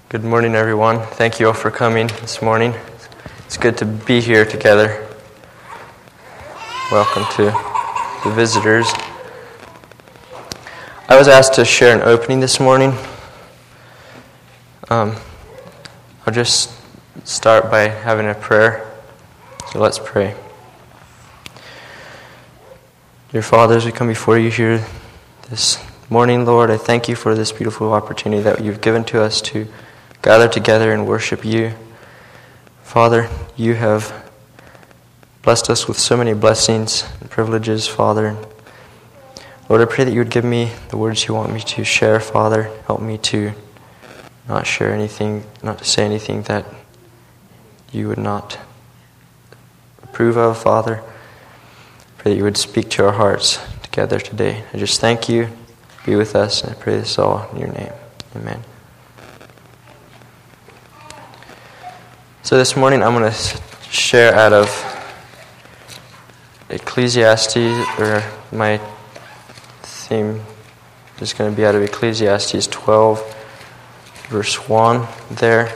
Good morning, everyone. Thank you all for coming this morning. It's good to be here together. Welcome to the visitors. I was asked to share an opening this morning. I'll just start by having a prayer. So let's pray. Dear Father, as we come before you here this morning, Lord, I thank you for this beautiful opportunity that you've given to us to gather together and worship you. Father, you have blessed us with so many blessings and privileges, Father. Lord, I pray that you would give me the words you want me to share, Father. Help me to not share anything, not to say anything that you would not approve of, Father. I pray that you would speak to our hearts together today. I just thank you. Be with us, and I pray this all in your name. Amen. So this morning I'm going to share out of Ecclesiastes, or my theme is going to be out of Ecclesiastes 12, verse 1 there.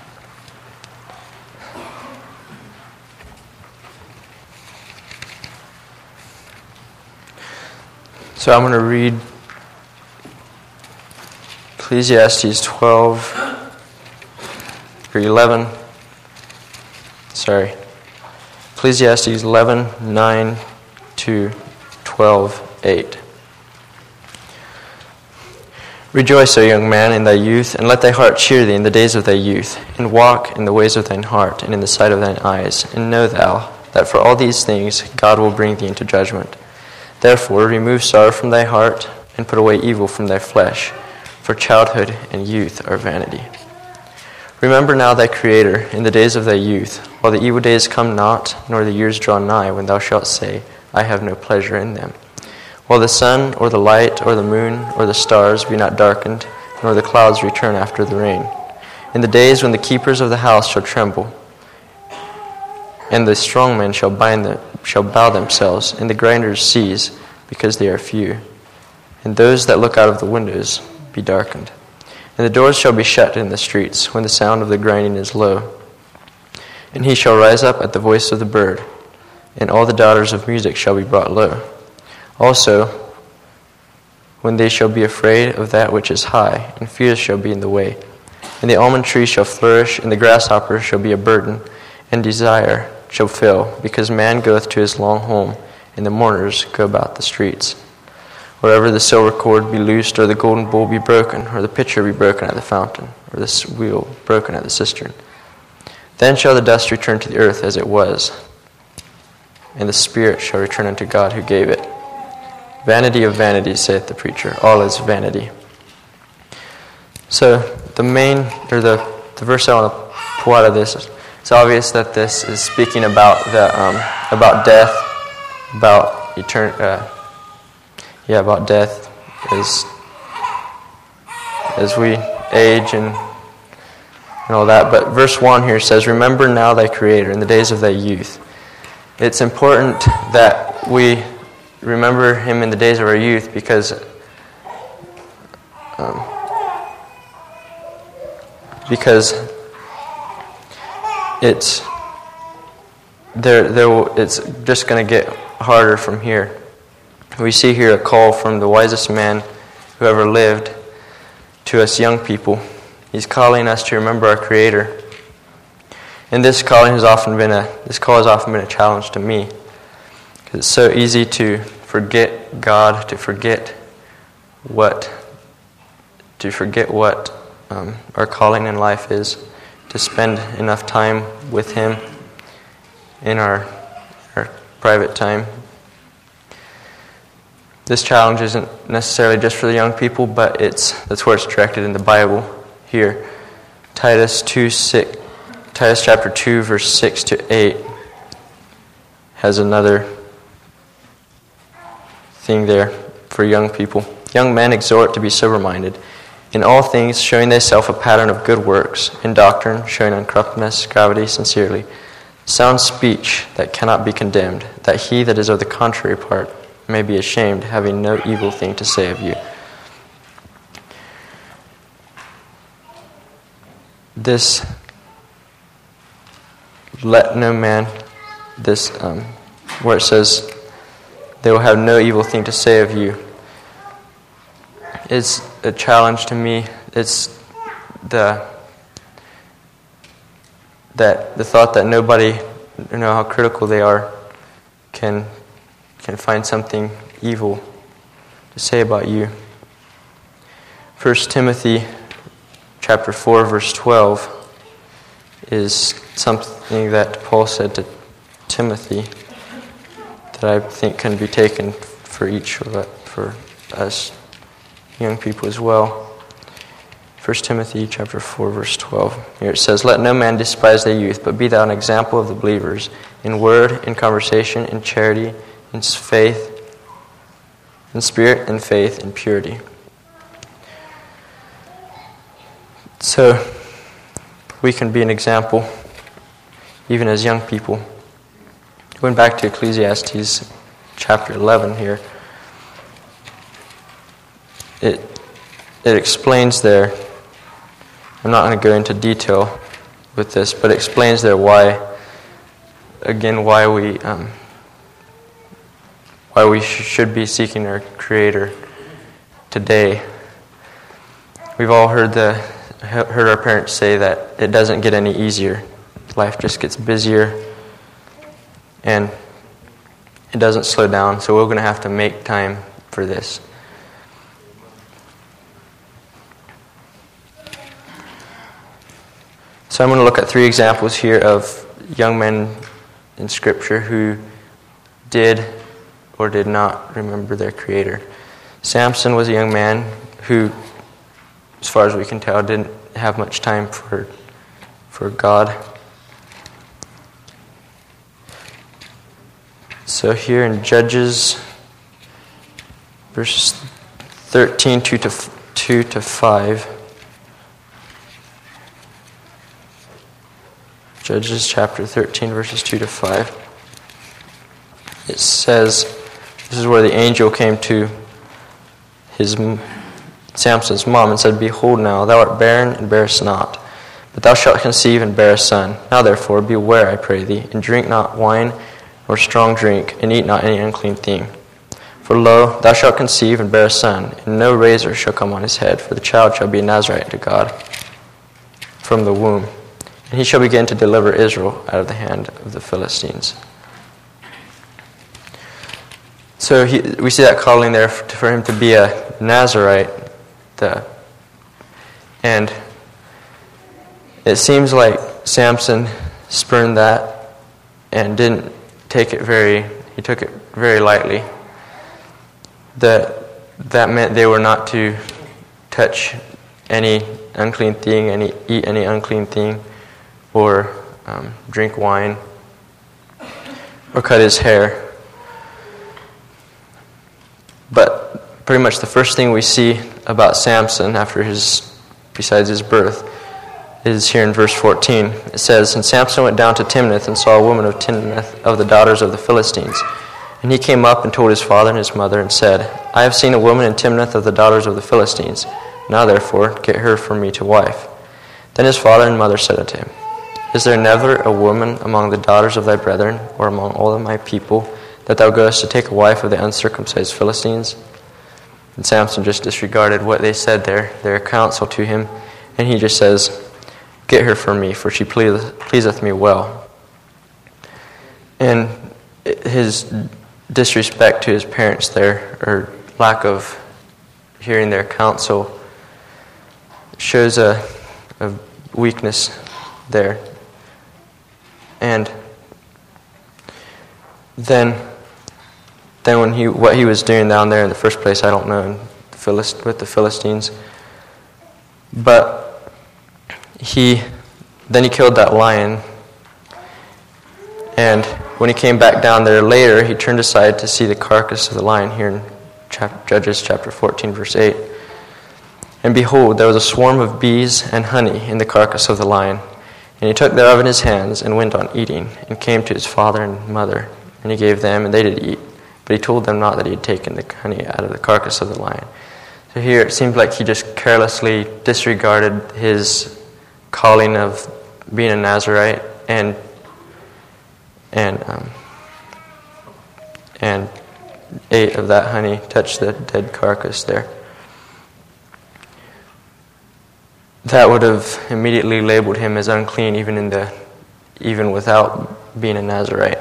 So I'm going to read Ecclesiastes 12, or 11. Ecclesiastes 11:9 to 12:8. Rejoice, O young man, in thy youth, and let thy heart cheer thee in the days of thy youth, and walk in the ways of thine heart, and in the sight of thine eyes, and know thou that for all these things God will bring thee into judgment. Therefore remove sorrow from thy heart, and put away evil from thy flesh, for childhood and youth are vanity. Remember now thy Creator in the days of thy youth, while the evil days come not, nor the years draw nigh, when thou shalt say, I have no pleasure in them. While the sun, or the light, or the moon, or the stars be not darkened, nor the clouds return after the rain. In the days when the keepers of the house shall tremble, and the strong men shall bow themselves, and the grinders cease, because they are few. And those that look out of the windows be darkened. And the doors shall be shut in the streets, when the sound of the grinding is low. And he shall rise up at the voice of the bird, and all the daughters of music shall be brought low. Also, when they shall be afraid of that which is high, and fears shall be in the way. And the almond tree shall flourish, and the grasshopper shall be a burden, and desire shall fill, because man goeth to his long home, and the mourners go about the streets. Wherever the silver cord be loosed, or the golden bowl be broken, or the pitcher be broken at the fountain, or the wheel broken at the cistern, then shall the dust return to the earth as it was, and the spirit shall return unto God who gave it. Vanity of vanities, saith the preacher, all is vanity. So the verse I want to pull out of this, it's obvious that this is speaking about about death, about about death as we age and all that. But verse 1 here says, remember now thy Creator in the days of thy youth. It's important that we remember him in the days of our youth, because it's just going to get harder from here. We see here a call from the wisest man who ever lived to us young people. He's calling us to remember our Creator. And this call has often been a challenge to me, because it's so easy to forget God, to forget what our calling in life is, to spend enough time with Him in our private time. This challenge isn't necessarily just for the young people, but that's where it's directed in the Bible here. Titus chapter 2, verse 6 to 8 has another thing there for young people. Young men, exhort to be sober-minded, in all things showing thyself a pattern of good works, in doctrine showing uncorruptness, gravity, sincerely, sound speech that cannot be condemned, that he that is of the contrary part may be ashamed, having no evil thing to say of you. this let no man, this where it says they will have no evil thing to say of you, is a challenge to me. It's the thought that nobody, no matter how critical they are, can find something evil to say about you. 1 Timothy chapter 4 verse 12 is something that Paul said to Timothy that I think can be taken for for us young people as well. 1 Timothy chapter 4 verse 12. Here it says, "Let no man despise thy youth, but be thou an example of the believers, in word, in conversation, in charity, in faith, in spirit, in faith, in purity." So we can be an example, even as young people. Going back to Ecclesiastes chapter 11 here, it explains there, I'm not going to go into detail with this, but it explains there why we should be seeking our Creator today. We've all heard our parents say that it doesn't get any easier. Life just gets busier and it doesn't slow down, so we're going to have to make time for this. So I'm going to look at 3 examples here of young men in Scripture who did or did not remember their Creator. Samson was a young man who, as far as we can tell, didn't have much time for God. So here in Judges, verses 13, 2 to 5. Judges chapter 13, verses 2 to 5. It says, this is where the angel came to Samson's mom and said, "Behold now, thou art barren and bearest not, but thou shalt conceive and bear a son. Now therefore beware, I pray thee, and drink not wine nor strong drink, and eat not any unclean thing. For lo, thou shalt conceive and bear a son, and no razor shall come on his head, for the child shall be a Nazarite to God from the womb. And he shall begin to deliver Israel out of the hand of the Philistines." So we see that calling there for him to be a Nazarite. And it seems like Samson spurned that and didn't take it he took it very lightly. That meant they were not to touch any unclean thing, eat any unclean thing, or drink wine, or cut his hair. But pretty much the first thing we see about Samson besides his birth, is here in verse 14. It says, "And Samson went down to Timnath and saw a woman of Timnath of the daughters of the Philistines. And he came up and told his father and his mother and said, I have seen a woman in Timnath of the daughters of the Philistines. Now therefore get her for me to wife. Then his father and mother said unto him, Is there never a woman among the daughters of thy brethren, or among all of my people, that thou goest to take a wife of the uncircumcised Philistines? And Samson just disregarded what they said there, their counsel to him, and he just says, Get her for me, for she pleaseth me well. And his disrespect to his parents there, or lack of hearing their counsel, shows a weakness there. And then what he was doing down there in the first place, I don't know, with the Philistines. But he killed that lion, and when he came back down there later, he turned aside to see the carcass of the lion here in Judges chapter 14, verse 8. And behold, there was a swarm of bees and honey in the carcass of the lion. And he took thereof in his hands and went on eating, and came to his father and mother. And he gave them, and they did eat. But he told them not that he had taken the honey out of the carcass of the lion. So here it seems like he just carelessly disregarded his calling of being a Nazirite and ate of that honey, touched the dead carcass there. That would have immediately labeled him as unclean even without being a Nazirite.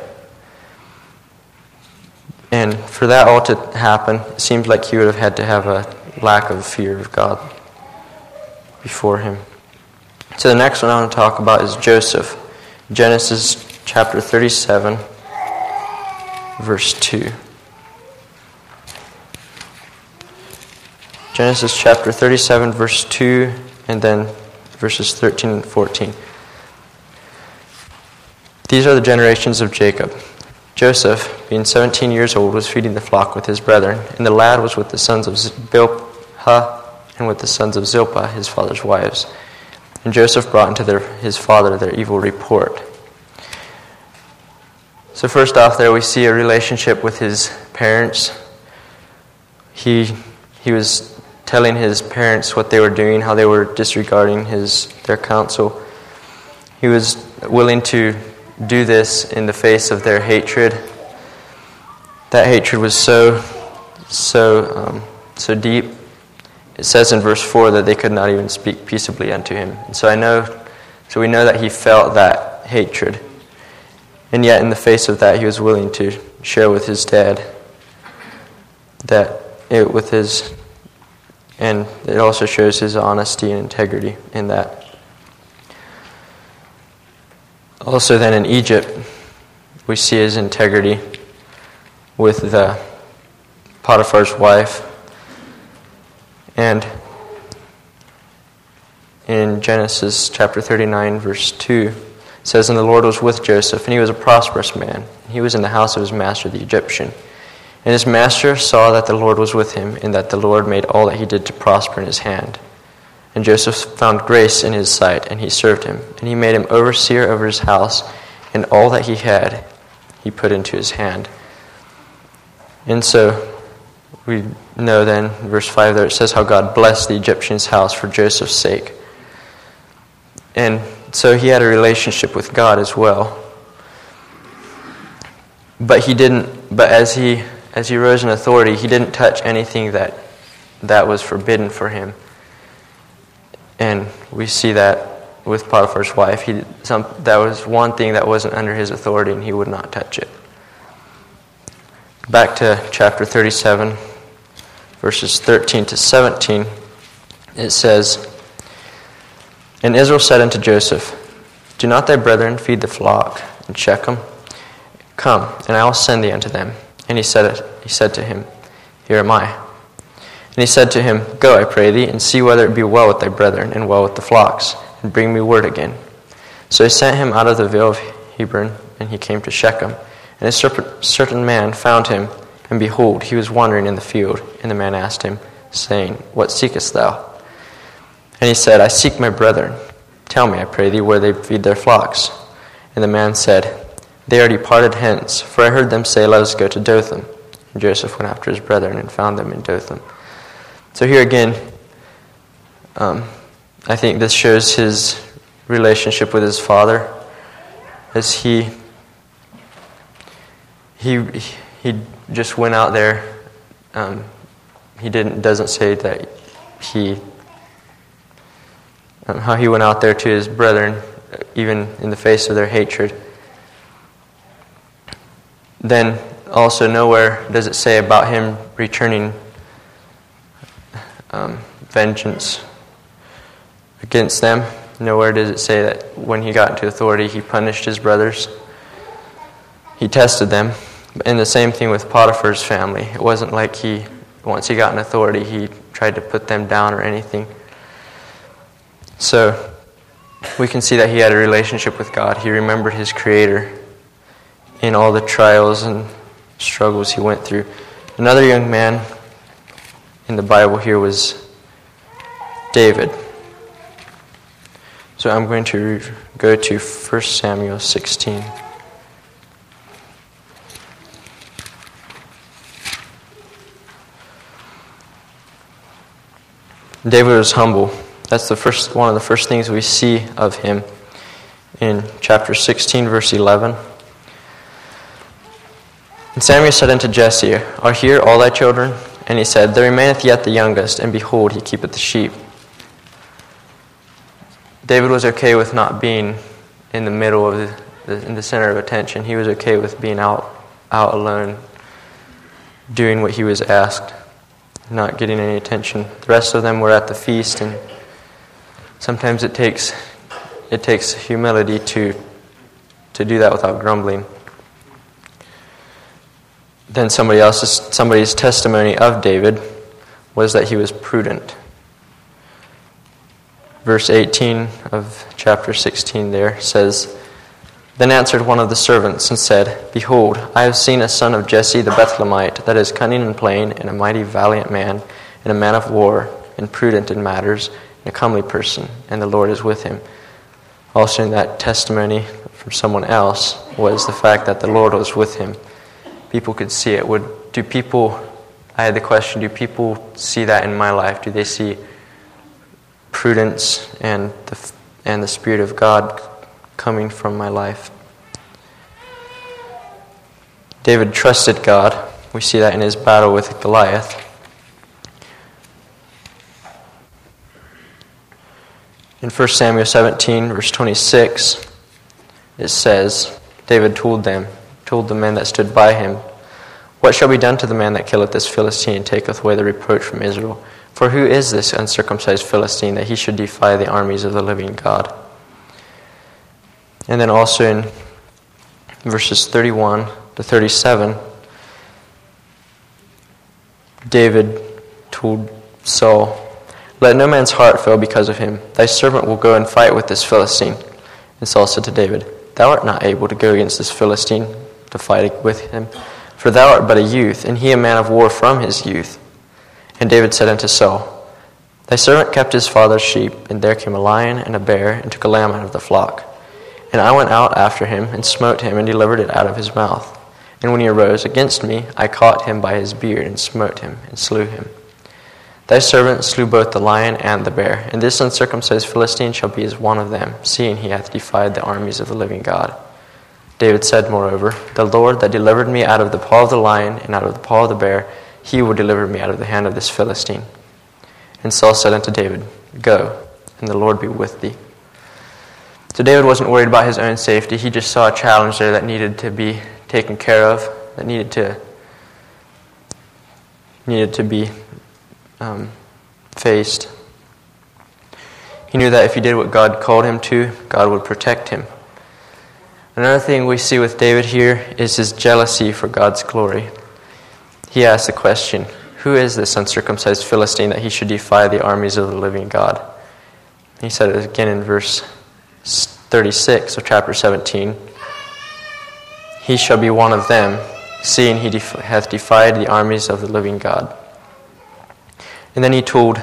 And for that all to happen, it seems like he would have had to have a lack of fear of God before him. So the next one I want to talk about is Joseph. Genesis chapter 37, verse 2. Genesis chapter 37, verse 2, and then verses 13 and 14. These are the generations of Jacob. Joseph, being 17 years old, was feeding the flock with his brethren, and the lad was with the sons of Bilhah and with the sons of Zilpah, his father's wives. And Joseph brought into his father their evil report. So first off there we see a relationship with his parents. He was telling his parents what they were doing, how they were disregarding their counsel. He was willing to do this in the face of their hatred. That hatred was so deep. It says in verse 4 that they could not even speak peaceably unto him. And so we know that he felt that hatred. And yet in the face of that, he was willing to share with his dad and it also shows his honesty and integrity in that. Also then in Egypt, we see his integrity with the Potiphar's wife. And in Genesis chapter 39, verse 2, it says, And the Lord was with Joseph, and he was a prosperous man. And he was in the house of his master, the Egyptian. And his master saw that the Lord was with him, and that the Lord made all that he did to prosper in his hand. And Joseph found grace in his sight, and he served him. And he made him overseer over his house, and all that he had he put into his hand. And so we know then, verse 5 there, it says how God blessed the Egyptian's house for Joseph's sake. And so he had a relationship with God as well. But as he rose in authority, he didn't touch anything that was forbidden for him. And we see that with Potiphar's wife. That was one thing that wasn't under his authority, and he would not touch it. Back to chapter 37, verses 13 to 17, it says, And Israel said unto Joseph, Do not thy brethren feed the flock in Shechem? Come, and I will send thee unto them. And he said to him, Here am I. And he said to him, Go, I pray thee, and see whether it be well with thy brethren, and well with the flocks, and bring me word again. So he sent him out of the vale of Hebron, and he came to Shechem. And a certain man found him, and behold, he was wandering in the field. And the man asked him, saying, What seekest thou? And he said, I seek my brethren. Tell me, I pray thee, where they feed their flocks. And the man said, They are departed hence, for I heard them say, Let us go to Dothan. And Joseph went after his brethren, and found them in Dothan. So here again, I think this shows his relationship with his father, as he just went out there. He doesn't say that how he went out there to his brethren, even in the face of their hatred. Then also nowhere does it say about him returning vengeance against them. Nowhere does it say that when he got into authority he punished his brothers. He tested them. And the same thing with Potiphar's family. It wasn't like once he got in authority, he tried to put them down or anything. So we can see that he had a relationship with God. He remembered his Creator in all the trials and struggles he went through. Another young man in the Bible here was David. So I'm going to go to 1 Samuel 16. David was humble. That's one of the first things we see of him in chapter 16, verse 11. And Samuel said unto Jesse, Are here all thy children? And he said, There remaineth yet the youngest, and behold, he keepeth the sheep. David was okay with not being in the middle of in the center of attention. He was okay with being out alone, doing what he was asked, not getting any attention. The rest of them were at the feast, and sometimes it takes humility to do that without grumbling. Then somebody's testimony of David was that he was prudent. Verse 18 of chapter 16 there says, Then answered one of the servants and said, Behold, I have seen a son of Jesse the Bethlehemite, that is cunning and plain, and a mighty valiant man, and a man of war, and prudent in matters, and a comely person, and the Lord is with him. Also in that testimony from someone else was the fact that the Lord was with him. People could see it. I had the question, do people see that in my life? Do they see prudence and the Spirit of God coming from my life? David trusted God. We see that in his battle with Goliath. In 1 Samuel 17, verse 26, it says, David told the men that stood by him, What shall be done to the man that killeth this Philistine, and taketh away the reproach from Israel? For who is this uncircumcised Philistine, that he should defy the armies of the living God? And then also in verses 31 to 37, David told Saul, Let no man's heart fail because of him. Thy servant will go and fight with this Philistine. And Saul said to David, Thou art not able to go against this Philistine to fight with him, for thou art but a youth, and he a man of war from his youth. And David said unto Saul, Thy servant kept his father's sheep, and there came a lion and a bear, and took a lamb out of the flock. And I went out after him, and smote him, and delivered it out of his mouth. And when he arose against me, I caught him by his beard, and smote him, and slew him. Thy servant slew both the lion and the bear, and this uncircumcised Philistine shall be as one of them, seeing he hath defied the armies of the living God. David said, moreover, The Lord that delivered me out of the paw of the lion and out of the paw of the bear, he will deliver me out of the hand of this Philistine. And Saul said unto David, Go, and the Lord be with thee. So David wasn't worried about his own safety. He just saw a challenge there that needed to be taken care of, that needed to be faced. He knew that if he did what God called him to, God would protect him. Another thing we see with David here is his jealousy for God's glory. He asked the question, Who is this uncircumcised Philistine that he should defy the armies of the living God? He said it again in verse 36 of chapter 17. He shall be one of them, seeing he hath defied the armies of the living God. And then he told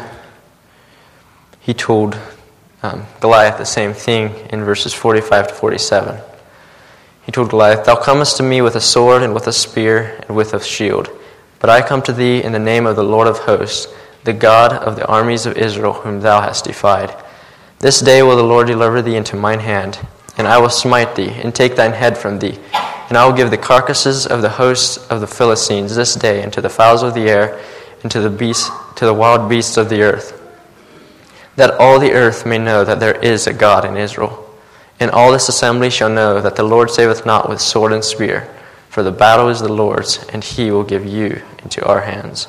Goliath the same thing in verses 45 to 47. He told Goliath, Thou comest to me with a sword and with a spear and with a shield. But I come to thee in the name of the Lord of hosts, the God of the armies of Israel, whom thou hast defied. This day will the Lord deliver thee into mine hand, and I will smite thee, and take thine head from thee. And I will give the carcasses of the hosts of the Philistines this day unto the fowls of the air, and to the wild beasts of the earth, that all the earth may know that there is a God in Israel. And all this assembly shall know that the Lord saveth not with sword and spear, for the battle is the Lord's, and he will give you into our hands.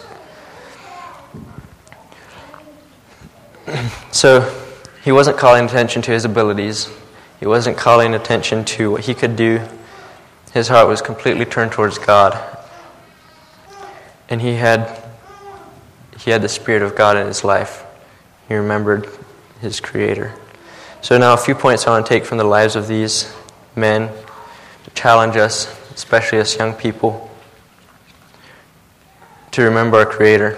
So he wasn't calling attention to his abilities. He wasn't calling attention to what he could do. His heart was completely turned towards God. And he had the Spirit of God in his life. He remembered his Creator. So now a few points I want to take from the lives of these men to challenge us, especially us young people, to remember our Creator.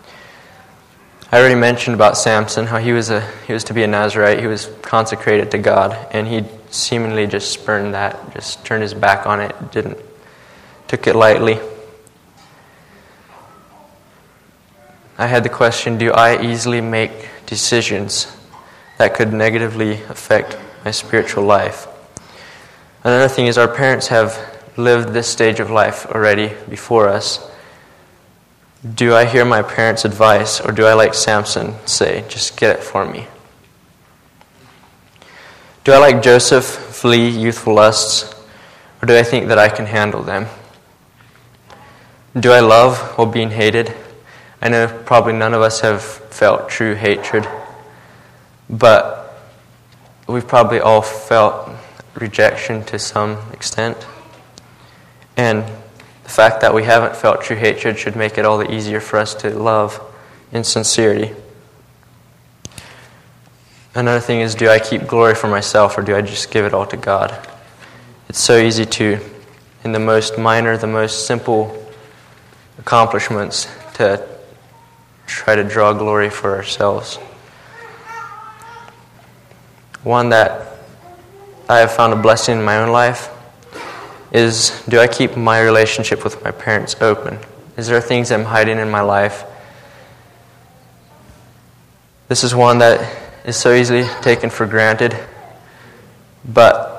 I already mentioned about Samson, how he was to be a Nazirite. He was consecrated to God, and he seemingly just spurned that, just turned his back on it, took it lightly. I had the question, do I easily make decisions that could negatively affect my spiritual life. Another thing is our parents have lived this stage of life already before us. Do I hear my parents' advice, or do I, like Samson, say, just get it for me? Do I, like Joseph, flee youthful lusts, or do I think that I can handle them? Do I love while being hated? I know probably none of us have felt true hatred, but we've probably all felt rejection to some extent. And the fact that we haven't felt true hatred should make it all the easier for us to love in sincerity. Another thing is, do I keep glory for myself, or do I just give it all to God? It's so easy to, in the most minor, the most simple accomplishments, to try to draw glory for ourselves. One that I have found a blessing in my own life is, do I keep my relationship with my parents open? Is there things I'm hiding in my life? This is one that is so easily taken for granted, but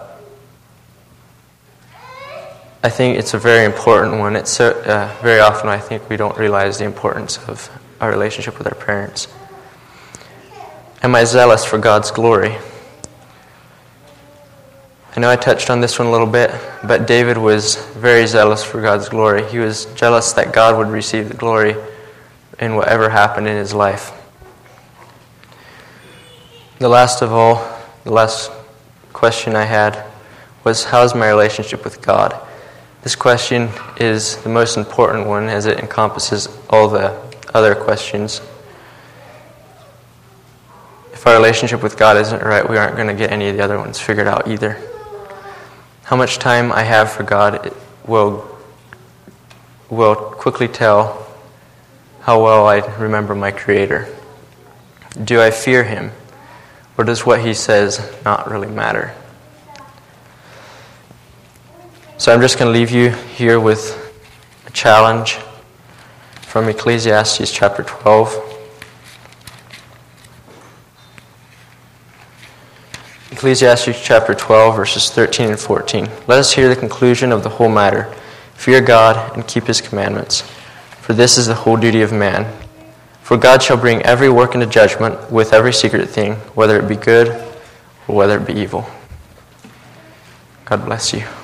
I think it's a very important one. It's so very often I think we don't realize the importance of our relationship with our parents. Am I zealous for God's glory? I know I touched on this one a little bit, but David was very zealous for God's glory. He was jealous that God would receive the glory in whatever happened in his life. The last question I had was, how's my relationship with God? This question is the most important one, as it encompasses all the other questions. If our relationship with God isn't right, we aren't going to get any of the other ones figured out either. How much time I have for God will quickly tell how well I remember my Creator. Do I fear Him, or does what He says not really matter? So I'm just going to leave you here with a challenge from Ecclesiastes chapter 12. Ecclesiastes chapter 12, verses 13 and 14. Let us hear the conclusion of the whole matter. Fear God and keep His commandments, for this is the whole duty of man. For God shall bring every work into judgment with every secret thing, whether it be good or whether it be evil. God bless you.